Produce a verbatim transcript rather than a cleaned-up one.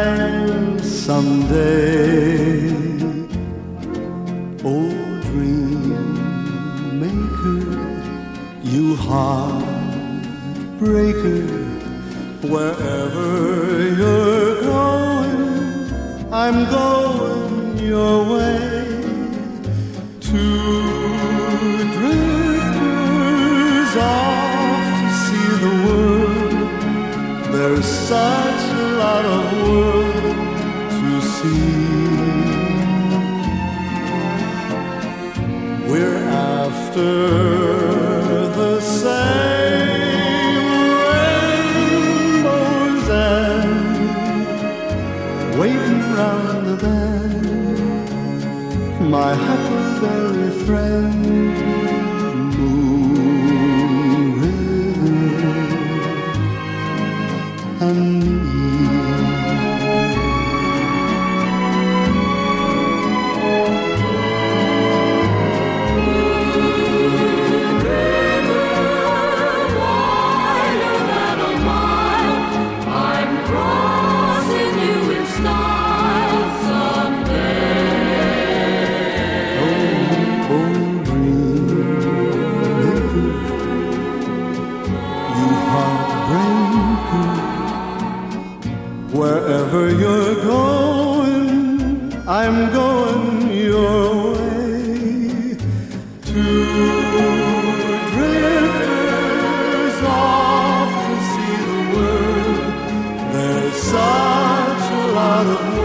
time someday. Oh, dream maker, you heartbreaker, wherever you're going, I'm going your way. Two drifters off to see the world. There's such a lot of world to see. We're after the same rainbows and waiting round the bend, my huckleberry friend, Moon River and me. Wherever you're going, I'm going your way. Two drifters off to see the world. There's such a lot of